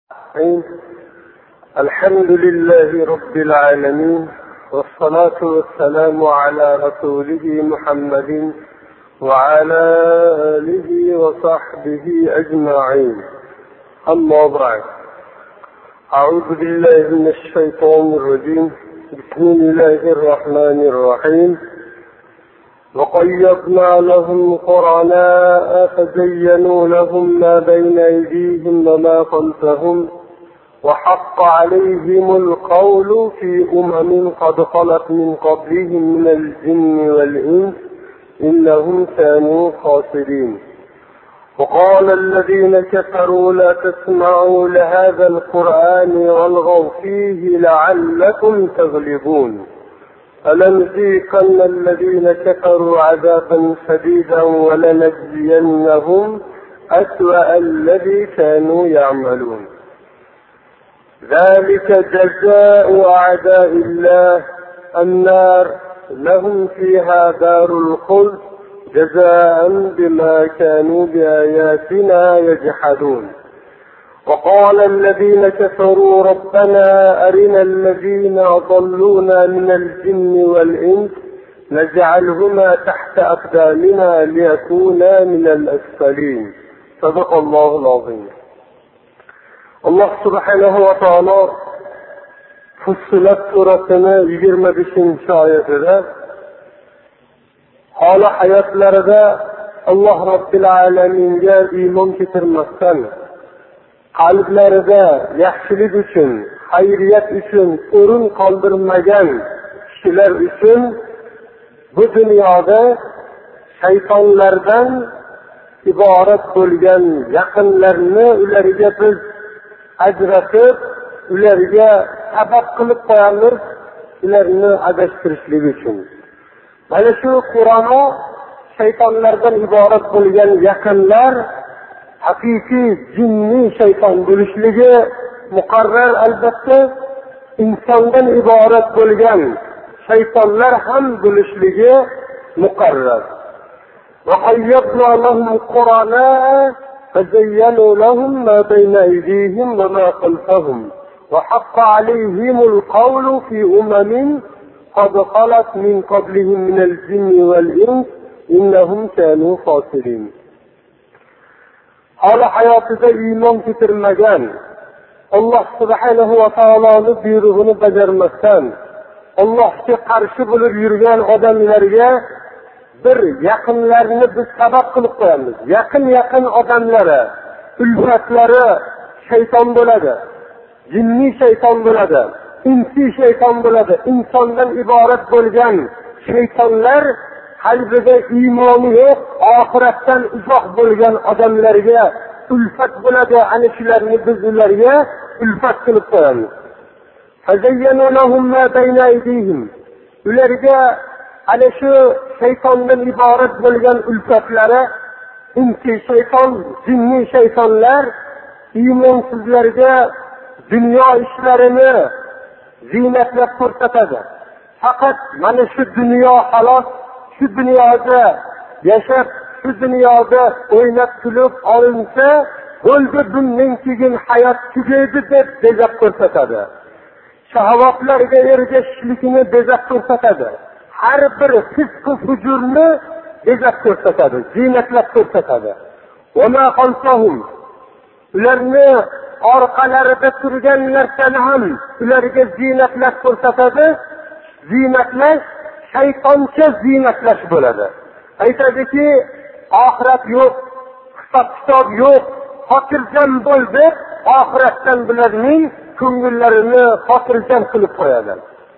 الحمد لله رب العالمين، والصلاة والسلام على رسوله محمد وعلى آله وصحبه أجمعين. أما بعد، أعوذ بالله من الشيطان الرجيم. بسم الله الرحمن الرحيم. وقيضنا لهم قرناء فزينوا لهم ما بين أيديهم وما خلفهم وحق عليهم القول في قد خلت من قبلهم من الجن والإنس إنهم كانوا خاسرين. وقال الذين كفروا لا تسمعوا لهذا القرآن والغوا فيه لعلكم تغلبون. فلنذيقن الذين كفروا عذابا شديدا ولنجزينهم أسوأ الذي كانوا يعملون. ذلك جزاء أعداء الله النار لهم فيها دار الخلد جزاء بما كانوا بآياتنا يجحدون. وقال الذين كفروا ربنا أرنا الذين أضلونا من الجن والإنس نجعلهما تحت أقدامنا ليكونا من الأسفلين. صدق الله العظيم. Allah subhanahu wa ta'ala Fussilat surasini 25 oyatida hali hayotlarida Alloh Robbil alaminga iymon keltirmasdan qalblarida yaxshilik uchun, xayriyat uchun o'rin qoldirmagan kishilar uchun bu dunyoda shaytonlardan iborat bo'lgan yaqinlarni ularga biz ajratib, ularga sabab qilib qo'yamiz, ularni adashtirishlik uchun. Mana shu Qur'onda shaytonlardan iborat bo'lgan yaqinlar haqiqiy jinni shayton bo'lishligi muqarrar. Albatta insondan iborat bo'lgan shaytonlar ham bo'lishligi muqarrar. وَقَيَّضْنَا لَهُمْ قُرَنَاءَ فزينوا لهم ما بين أيديهم وما خلفهم وحق عليهم القول في قد خلت من قبلهم من الجن والإنس إنهم كانوا خاسرين. Hali hayotida iymon keltirmagan, Alloh subhanahu va taoloning buyrug'ini bajarmasdan Allohga qarshi bo'lib yurgan odamlarga bir yaqinlarni biz sabab qilib qo'yamiz. Yaqin odamlari, ulfatlari shayton bo'ladi. Jinni shayton bo'ladi, insi shayton bo'ladi. Insondan iborat bo'lgan shaytonlar qalbida iymoni yo'q, oxiratdan uzoq bo'lgan odamlarga ulfat bo'ladi. Ana shularni biz ularga ulfat qilib qo'yamiz. Fazayyanu lahum ma bayna aydihim. Ularga ana shu shaytondan iborat bo'lgan ulfatlari, insi shayton, jinni shaytonlar iymonsizlarga dunyo ishlarini ziynatlab ko'rsatadi. Faqat mana shu dunyo xolos, shu dunyoda yashab, shu dunyoda o'ynab kulib olinsa, bo'ldi, bundan keyin hayot tugaydi deb bezab ko'rsatadi. Shahovatlarga ergashishlikni bezab ko'rsatadi. Har bir fisq-u fujurni bezab ko'rsatadi, ziynatlab ko'rsatadi. Va ma khalfahum, ularni orqalarida turgan narsani ham ularga ziynatlab ko'rsatadi. Ziynatlash shaytoncha ziynatlash bo'ladi. Aytadiki, oxirat yo'q, hisob-kitob yo'q, xotirjam bo'l deb oxiratdan bularning ko'ngillarini xotirjam qilib qo'yadi.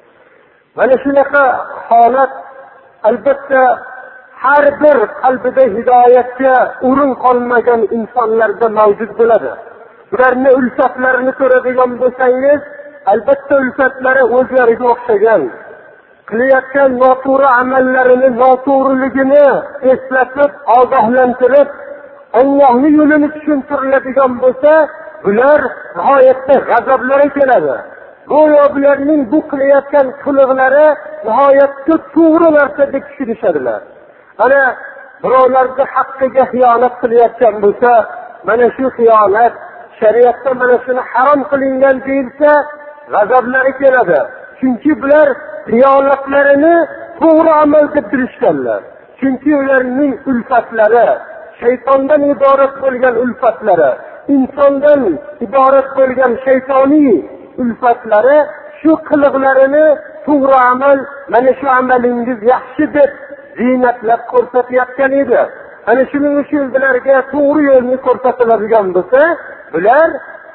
Mana shunaqa holat albatta har bir qalbida hidoyatga o'rin qolmagan insonlarda mavjud bo'ladi. Ularning ulfatlarini ko'radigan bo'lsangiz, albatta ulfatlari o'zlariga o'xshagan, qilayotgan noto'g'ri amallarini, noto'g'riligini eslatib, ogohlantirib, Allohning yo'lini tushuntiriladigan bo'lsa, bular nihoyatda g'azablari keladi. Go'yo bularning bu qilayotgan qiliqlari nihoyatda to'g'ri narsa deb tushunishadilar. Ana birovlarga haqqiga xiyonat qilayotgan bo'lsa, mana shu xiyonat shariatda mana shuni harom qilingan deyilsa g'azablari keladi. Chunki bular xiyonatlarini to'g'ri amal deb bilishganlar. Chunki ularning ulfatlari shaytondan iborat bo'lgan ulfatlari, insondan iborat bo'lgan shaytoniy ulfatlari shu qiliqlarini to'g'ri amal, mana shu amalingiz yaxshi deb ziynatlab ko'rsatayotgan edi. Ana shuning uchun bularga to'g'ri yo'lni ko'rsatiladigan bo'lsa, bular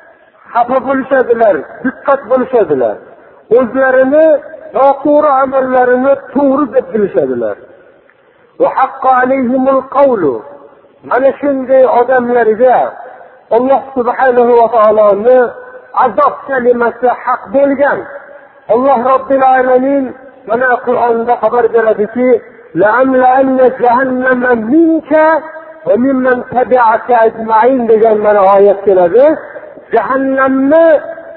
xafa bo'lishadilar, diqqat bo'lishadilar. O'zlarini noto'g'ri amallarini to'g'ri deb bilishadilar. Va haqqo alayhimul qawlu. Mana shunday odamlarga Alloh subhanahu va taoloni azob kalimasi haq bo'lgan. Alloh robbil alamin mana Qur'onda xabar beradiki, la'amla'anna jahannama minka va mimman tabi'aka ajma'in degan mana oyat keladi. Jahannamni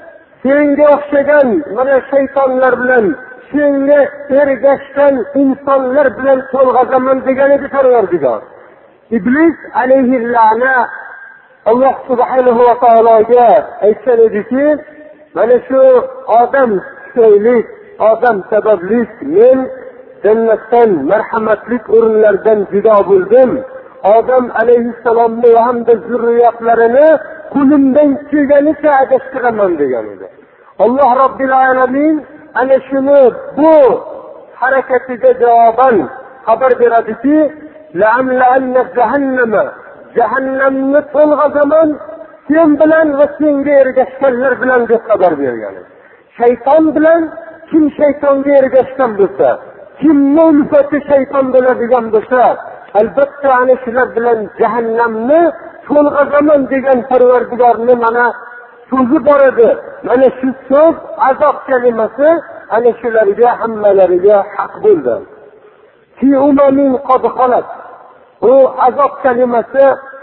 senga o'xshagan mana shaytonlar bilan, senga ergashgan insonlar bilan to'lg'azaman degan edi Parvardigor. Iblis alayhi la'na Alloh subhanahu va taologa aytgan ediki, mana shu odam tufayli, odam sababli men jannatdan marhamatlik o'rinlardan judo bo'ldim. Odam alayhissalomni va hamda zurriyatlarini qo'limdan kelganicha adashtiraman degan edi. Alloh robbil alamin ana shuni bu harakatiga javoban xabar beradiki, la'amla'anna jahannama, jahannamni to'lg'azaman sen bilan va senga ergashganlar bilan deb xabar bergan. Shayton bilan kim shaytonga ergashgan bo'lsa, kimning ulfati shayton bo'ladigan bo'lsa, albatta ana shular bilan jahannamni to'lg'azaman degan Parvardigorni mana so'zi bor edi. Mana shu so'z azob kalimasi ana shularga hammalariga haq bo'ldi. Fi umamin qad khalat. Bu azob kalimasi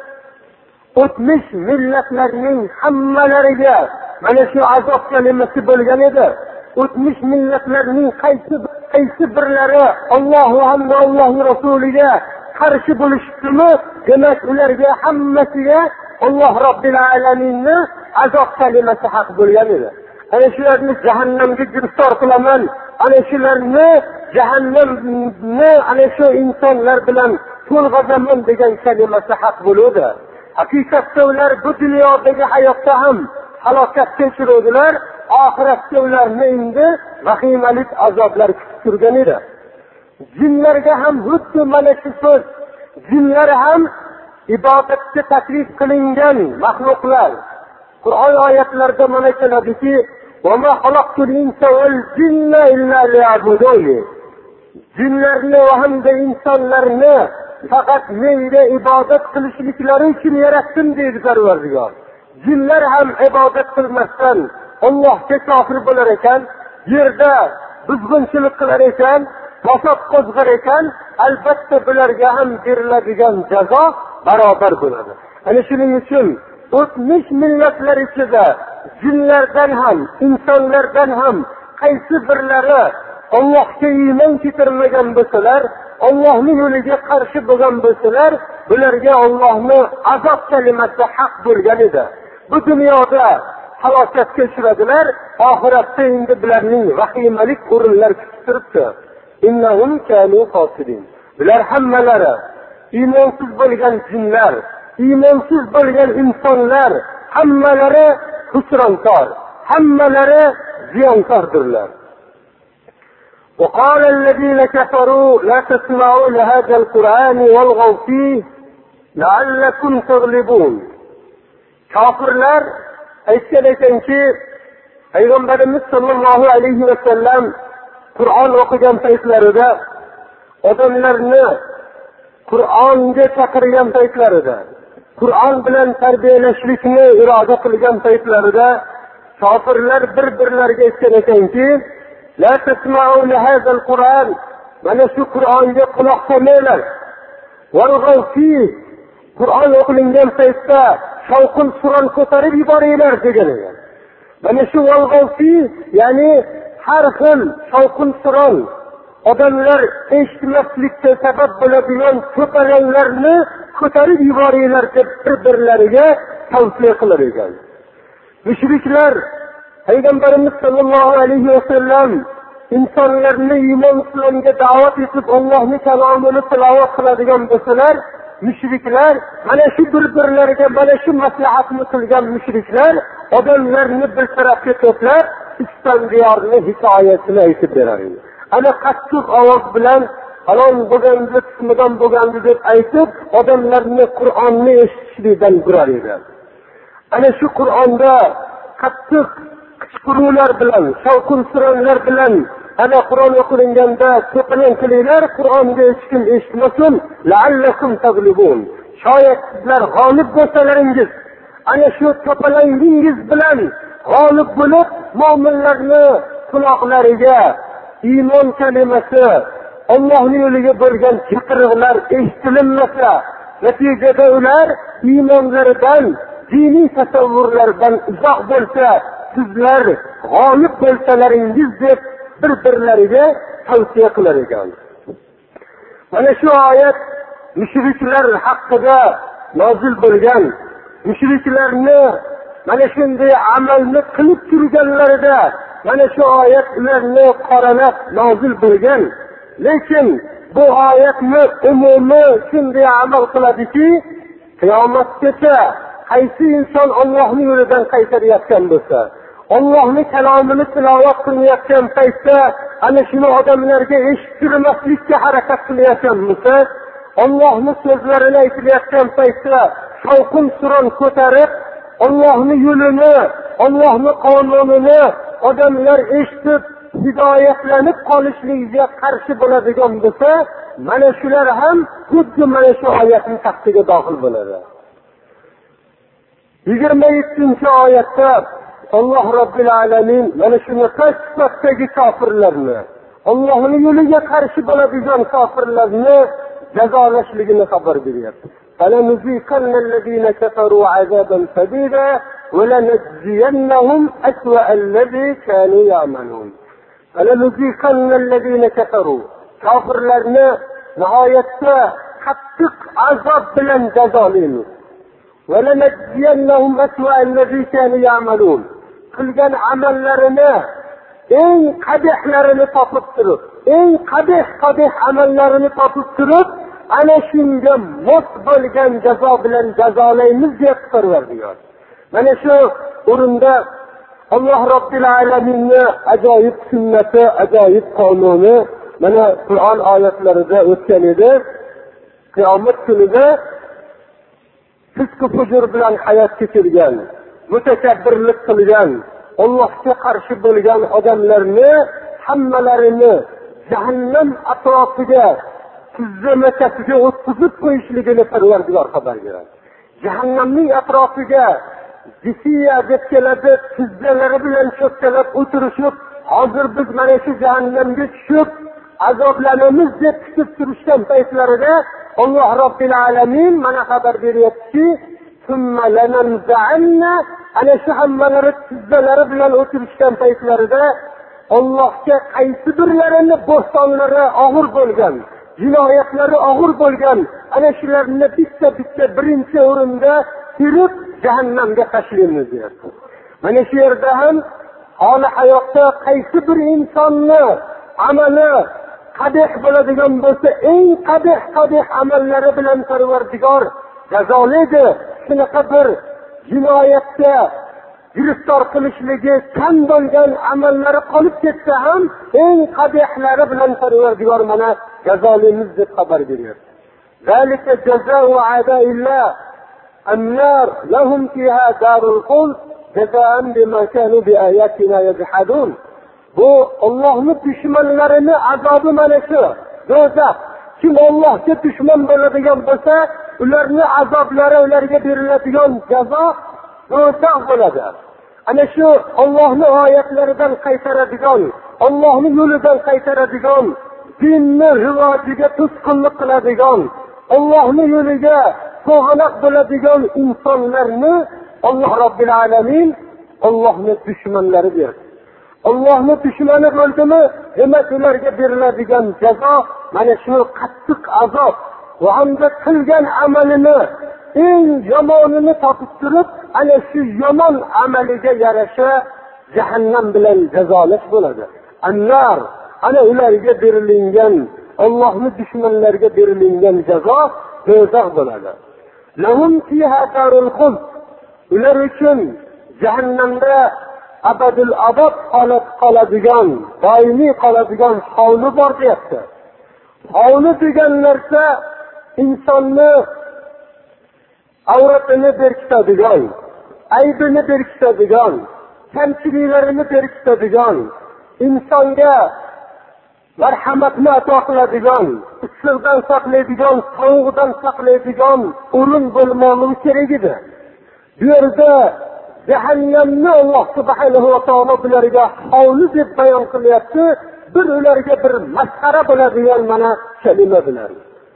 o'tmish millatlarning hammalariga mana shu azob kalimasi bo'lgan edi. O'tmish millatlarning qaysi birlari Alloh va Allohning rasuliga qarshi bo'lishdimi, demak ularga hammasiga Alloh robbil alaminning azob kalimasi haq bo'lgan edi. Ana shularni jahannamga giriftor qilaman, ana shularni jahannamni ana shu insonlar bilan to'lg'azaman degan kalimasi haq bo'ladi. Haqiqatda ular bu dunyodagi hayotda ham halokatga uchradilar, oxiratda ularni endi vahimalik azoblar kutib turgan edi. Jinlarga ham xuddi mana shu so'z, jinlar ham ibodatga taklif qilingan maxluqlar. Qur'on oyatlarida mana keladiki, "Va ma xalaqtul insa val jinna illa liya'budun." Jinlarni va hamda insonlarni faqat menga ibodat qilishliklari uchun yaratdim deydi Parvardigor. Jinlar ham ibodat qilmasdan Allohga kofir bo'lar ekan, yerda buzg'unchilik qilar ekan, fasod qo'zg'ar ekan, albatta bularga ham beriladigan jazo barobar bo'ladi. Ana shuning uchun o'tmish millatlar ichida jinlardan ham, insonlardan ham qaysi birlari Allohga iymon keltirmagan bo'lsalar, Allohning yo'liga qarshi bo'lgan bo'lsalar, bularga Allohning azob kalimasi haq bo'lgan edi. Bu dunyoda halokatga uchradilar, oxiratda endi bularning vahimalik o'rinlar kutib turibdi. Innahum kanu fasiqin. Bular hammalari iymonsiz bo'lgan jinlar, iymonsiz bo'lgan insonlar, hammalari husronkor, hammalari ziyonkordirlar. وقال الذين كفروا لا تسمعوا لهذا القرآن والغوا فيه لعلكم تغلبون. Kafirlar aytgan ekanki, Payg'ambarimiz sollallohu alayhi va sallam Qur'on o'qigan paytlarida, odamlarni Qur'onga chaqirgan paytlarida, Qur'on bilan tarbiyalashlikni iroda qilgan paytlarida, kafirlar bir-birlariga aytgan ekanki, la tasma'u li hadzal Qur'on, mana shu Qur'onga quloq solmanglar. Warg'aw fi, Qur'on o'qilingan paytda shavqin suron ko'tarib yuboringlar degan ekan. Mana shu warg'aw fi, ya'ni har xil shavqin suron odamlar eshitmaslikka sabab bo'ladigan ko'taranlarni ko'tarib yuboringlar deb bir-birlariga tavsiya qilar ekan. Müşrikler Peygamberimiz sallallahu aleyhi ve sellem insonlarni iymon islomga da'vat etib Allohning kalomini tilovat qiladigan bo'lsalar, müşriklar mana shu bir-birlariga mana shu maslahatni qilgan müşriklar odamlarni bir tarafga to'plab İslam diyorni hikoyasini aytib berar edi. Ana qattiq ovoz bilan falon bo'lganda, qismidan bo'lganda deb aytib, odamlarni Qur'onni eshitishlikdan burar edi. Ana shu Qur'onda qattiq qichqiruvlar bilan, shavqin suronlar bilan ana Qur'on o'qilganda to'plan qilinglar, Qur'onni hech kim eshitmasin, la'allakum taglibun. Shoyat sizlar g'olib bo'lsalaringiz, ana shu to'planingiz bilan g'olib bo'lib, mu'minlarni quloqlariga iymon kalimasi, Allohning yo'liga bo'lgan chaqiriqlar eshitilinmasa, natijada ular iymonlaridan, diniy tasavvurlardan uzoq bo'lsa, sizlar g'olib bo'lsalaringiz deb bir-birlariga tavsiya qilar ekan. Mana shu oyat mushriklar haqida nozil bo'lgan. Mushriklarni mana shunday amalni qilib turganlarida mana shu oyat ularni qoralab nozil bo'lgan. Lekin bu oyatni umumi shunday amal qiladiki, qiyomatgacha qaysi inson Allohning yo'lidan qaytarayotgan bo'lsa, Allohning kalomini tilovat qilayotgan paytda ana shuni odamlarga eshittirmaslikka harakat qilayotgan bo'lsa, Allohning so'zlarini aytayotgan paytda shavqin suron ko'tarib, Allohning yo'lini, Allohning qonunini odamlar eshitib hidoyatlanib qolishligiga qarshi bo'ladigan bo'lsa, mana shular ham xuddi mana shu oyatning taqdiga daxil bo'ladi. 27-oyatda Alloh Robbil alamin mana shuni sifatdagi kofirlarni, Allohning yo'liga qarshi bo'ladigan kofirlarni jazolashligini xabar beryapti. فَلَنُذِيقَنَّ الَّذِينَ كَفَرُوا عَذَابًا شَدِيدًا وَلَنَجْزِيَنَّهُمْ أَسْوَأَ الَّذِي كَانُوا يَعْمَلُونَ. فَلَنُذِيقَنَّ الَّذِينَ كَفَرُوا kofirlarni nihoyatda qattiq azob bilan jazolaymiz. وَلَنَجْزِيَنَّهُمْ أَسْوَأَ الَّذِي كَانُوا يَعْمَلُونَ. qilgan amallarini eng qabihlarini topib turib, eng qabih amallarini topib turib, ana shunga mos bo'lgan jazo bilan jazolaymiz deb Parvardigor. Mana shu o'rinda Alloh Robbil alaminning ajoyib sunnati, ajoyib qonuni mana Qur'on oyatlarida o'tgan edi. Qiyomat kunida fisq-u fujur bilan hayot kechirgan, mutakabbirlik qilgan, Allohga qarshi bo'lgan odamlarni hammalarini jahannam atrofiga tizzamakasiga o'tkazib qo'yishligini Parvardigor xabar beradi. Jahannamning atrofiga jisiya deb keladi, tizzalari bilan cho'kkalab o'tirishib, hozir biz mana shu jahannamga tushib azoblanamiz deb kutib turishgan paytlarida Alloh Robbil alamin mana xabar beryaptiki, "Summa lananza'anna", ana shu hammalari tizzalari bilan o'tirishgan paytlarida Allohga qaysi birlarini bo'stonlari og'ir bo'lgan, jinoyatlari og'ir bo'lgan, ana shularni bitta birinchi o'rinda kirib jahannamga tashlaymiz deyapti. Mana shu yerda ham holi hayotda qaysi bir insonni amali qabih bo'ladigan bo'lsa, eng qabih amallari bilan Parvardigor jazolaydi. Shunaqa bir jinoyatga giriftor qilishligi kam bo'lgan amallari qolib ketsa ham eng qabihlari bilan Parvardigor mana jazolaymiz deb xabar beryapti. Zalika jazaa'u a'da'illah an-nar lahum fiha darul khuld jazaa'an bima kanu biayatina yajhadun. Bu Allohning dushmanlarini azobi mana shu. Do'zax. Kim Allohga dushman bo'ladigan bo'lsa, ularning azoblari, ularga beriladigan jazo do'zax bo'ladi. Ana shu Allohning oyatlaridan qaytaradigan, Allohning yo'lidan qaytaradigan, dinni rivojiga to'sqinlik qiladigan, Allohning yo'liga to'g'anoq bo'ladigan insonlarni Alloh Robbil alamin Allohning dushmanlari derdi. Allohning dushmani bo'ldimi, demak ularga beriladigan jazo mana shu qattiq azob va hamda qilgan amalini eng yomonini topib turib, ana shu yomon amaliga yarasha jahannam bilan jazolash bo'ladi. Annar ana ularga berilgan, Allohning dushmanlariga berilgan jazo do'zax bo'ladi. Lahum fiha darul khuld. Ular uchun jahannamda abadul abad qoladigan, doimiy qoladigan hovli bor deyapti. Hovli degan narsa insonni avratini berkitadigan, aybini berkitadigan, kamchiliklarini berkitadigan, insonga marhamatni ato qiladigan, issiqdan saqlaydigan, sovuqdan saqlaydigan o'rin bo'lmoqligi kerak edi. Bu yerda jahannamni Alloh subhanahu va taolo bularga hovli deb bayon qilyapti. Bir ularga bir masxara bo'ladigan mana kalima bilan.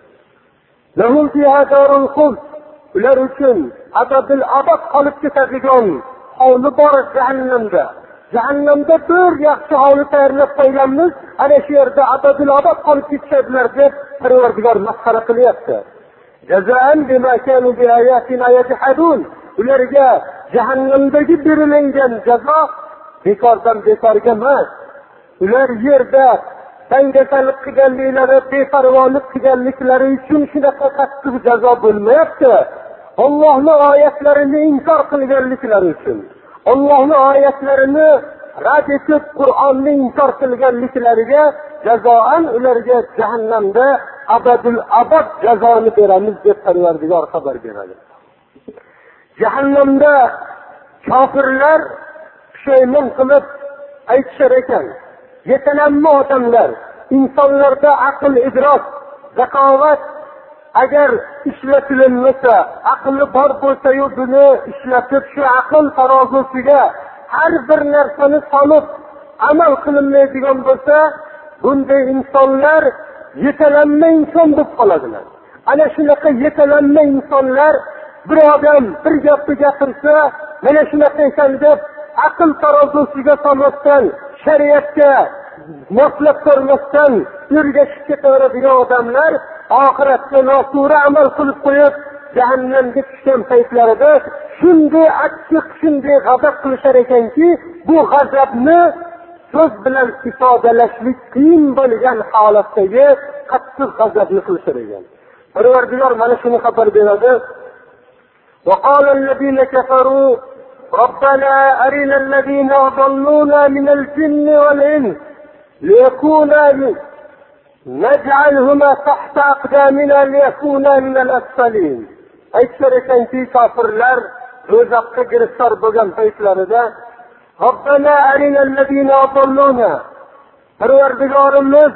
Lahum fiha darul khuld. Ular uchun abadul abad qolib ketadigan hovli bor jahannamda. Jahannamda bir yaxshi hovli tayyorlab qo'yganmiz, ana shu yerda abadul abad qolib ketadilar deb Parvardigor masxara qilyapti. Jazaan bima kanu bi ayatina yajhadun. Ularga jahannamdagi berilgan jazo bekordan bekorga emas. Ular yerda dangasalik qilganliklari, beparvolik qilganliklari uchun shunaqa qattiq jazo bo'lmayapti. Allohning oyatlarini inkor qilganliklari uchun, Allohning oyatlarini rad etib Qur'onni inkor qilganliklariga jazoan ularga jahannamda abadul abad jazoni beramiz deb Parvardigor xabar beradi. Jahannamda kofirlar pushaymon qilib aytishar ekan. Yetalanma odamlar, insonlarda aql, idrok, zakovat agar ishlatilinmasa, aqli bor bo'lsa-yu buni ishlatib shu aql tarozisiga har bir narsani solib amal qilinmaydigan bo'lsa, bunday insonlar yetalanma inson bo'lib qoladilar. Ana shunaqa yetalanma insonlar bir odam bir gapni gapirsa, mana shunaqa ekan deb aql tarozisiga solmasdan, shariatga moslab ko'rmasdan yurgashib ketaveradigan odamlar oxiratda noto'g'ri amal qilib qo'yib jahannamga tushgan paytlarida shunday achchiq, shunday g'azab qilishar ekanki, bu g'azabni so'z bilan ifodalashlik qiyin bo'lgan holatdagi qattiq g'azabni qilishar ekan. Parvardigor mana shuni xabar beradi. وقال الذين كفروا ربنا أرنا الذين أضلونا من الجن والإنس ليكونا نجعلهما تحت أقدامنا ليكونا من الأسفلين. أكثر كنتي كافرlar do'zaxga giriftar bo'lgan paytlarida ربنا أرنا الذين أضلونا, Parvardigorimiz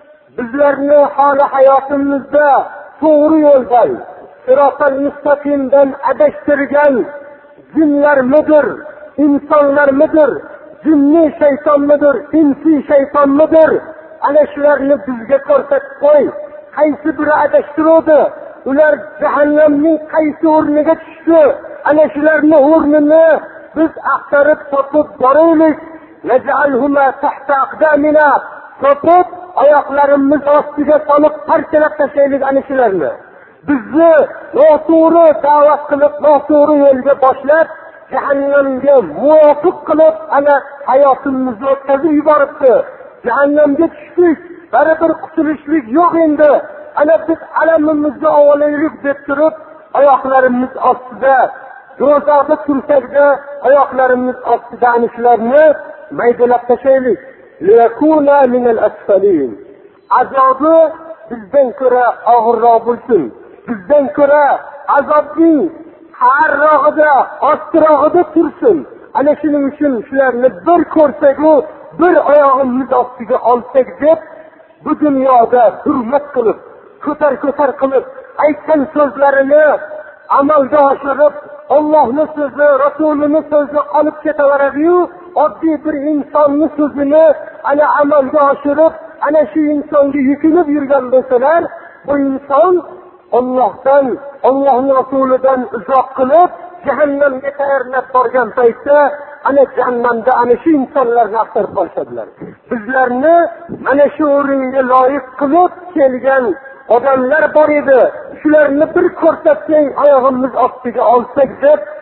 bizlarni holi hayotimizda to'g'ri yo'ldan, sirotal mustaqimdan adashtirgan jinlarmidir, insonlarmidir, jinni shaytonmidir, insi shaytonmidir, ana shularni bizga ko'rsatib qo'y. Qaysi biri adashtiruvdi? Ular jahannamning qaysi o'rniga tushdi? Ana shularni o'rnini biz axtarib topib boraylik. Naj'alhuma tahta aqdamina, topib oyoqlarimiz ostiga solib parchalab tashlaylik ana shularni. Bizni noto'g'ri da'vat qilib, noto'g'ri yo'lga boshlab, jahannamga muvofiq qilib ana hayotimizni o'tkazib yuboribdi. Jahannamga tushdik, baribir qutulishlik yo'q endi. Ana biz alamimizni olaylik deb turib, oyoqlarimiz ostida, do'zaxda tursakda oyoqlarimiz ostida ana shularni maydalab tashlaylik. Liyakuna minal asfalin. Azobi bizdan ko'ra og'irroq bo'lsin. Bizdan ko'ra azobning qarrog'ida, ostirog'ida tursin. Ana shuning uchun shularni bir ko'rsak-u, bir oyog'imiz ostiga olsak deb bu dunyoda hurmat qilib, ko'tar qilib aytgan so'zlarini amalga oshirib, Allohning so'zi, Rasulining so'zi qolib ketaveradi-yu, oddiy bir insonning so'zini ana amalga oshirib, ana shu insonga yukinib yurgan bo'lsalar, bu inson Allohdan, Allohning Rasulidan uzoq qilib, jahannamga tayyorlab borgan paytda ana jahannamda ana shu insonlarni axtarib qolishadilar. Bizlarni mana shu o'ringa loyiq qilib kelgan odamlar bor edi. Shularni bir ko'rsatsang, oyog'imiz ostiga olsak deb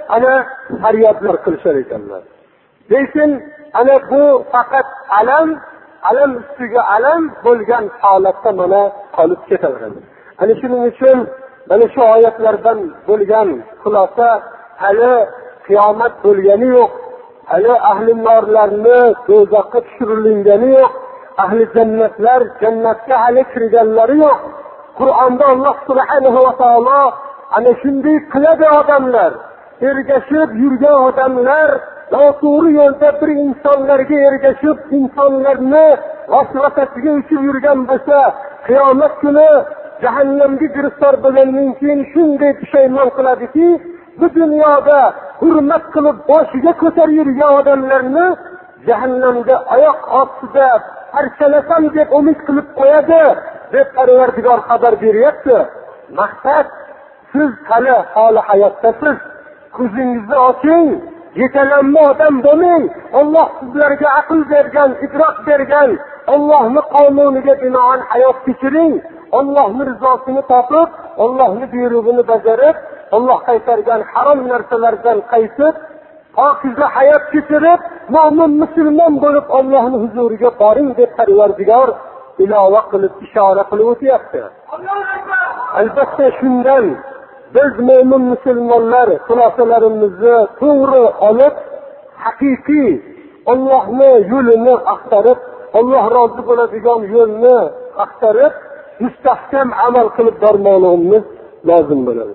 ana faryodlar qilishar ekanlar. Lekin ana bu faqat alam ustiga alam bo'lgan holatda mana qolib ketadi. Ana shuning uchun mana shu oyatlardan bo'lgan xulosa hali qiyomat bo'lgani yo'q, hali ahli norlarni do'zaxga tushirilgani yo'q, ahli jannatlar jannatga hali kirganlari yo'q. Qur'onda Alloh subhanahu va taolo ana shunday qiladi odamlar, ergashib yurgan odamlar noto'g'ri yo'lda bir insonlarga ergashib, insonlarni vasvasasiga uchib yurgan bo'lsa, qiyomat kuni jahannamga giriftor bo'lgandan keyin shunday pushaymon qiladiki, bu dunyoda hurmat qilib boshiga ko'tarib yurgan odamlarni jahannamda oyoq ostida parchalasam deb umid qilib qo'yadi deb Parvardigor xabar beryapti. Maqsad, siz hali holi hayotdasiz, ko'zingizni oching, yetalanma odam bo'lmang. Alloh sizlarga aql bergan, idrok bergan, Allohning qonuniga binoan hayot kechiring. Allohning rizosini topib, Allohning buyrug'ini bajarib, Alloh qaytargan harom narsalardan qaytib, pokiza hayot kechirib, mo'min musulmon bo'lib Allohning huzuriga boring deb Parvardigor ilova qilib ishora qilib o'tyapti. Albatta shundan biz mo'min musulmonlar xulosalarimizni to'g'ri olib, haqiqiy Allohning yo'lini axtarib, Alloh rozi bo'ladigan yo'lni axtarib, mustahkam amal qilib bormoqligimiz lozim bo'ladi.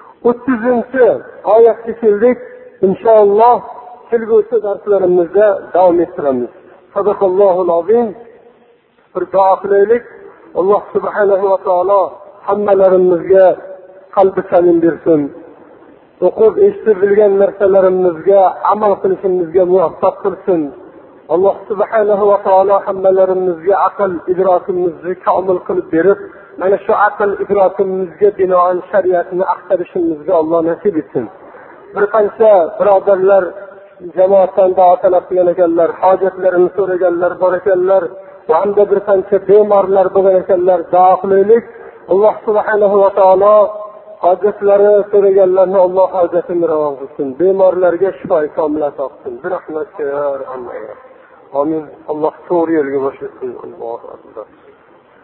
30-oyatga keldik. İnşallah kelgusi darslarimizda davom ettiramiz. Sadaqallohul azim. Bir duo qilaylik. Alloh subhanahu va taolo hammalarimizga qalbi salim bersin. O'qib eshitib bilgan narsalarimizga amal qilishimizga muvaffaq qilsin. Alloh subhanahu va taolo hammalarimizga aql idrokimizni komil qilib berib, mana shu aql idrokimizga binoan shariatni axtarishimizga Alloh nasib etsin. Bir qancha birodarlar jamoatdan duo talab qilgan ekanlar, hojatlarini so'raganlar bor ekanlar, va hamda bir qancha bemorlar bo'lgan ekanlar. Duo qilaylik. Alloh subhanahu va taolo hojatlari so'raganlarni Alloh hojatini ravo qilsin. Bemorlarga shifo komil ato qilsin. Bir rahmatga ya Alloh. Amin. Alloh to'g'ri yo'lga boshlatsin. Allohu akbar.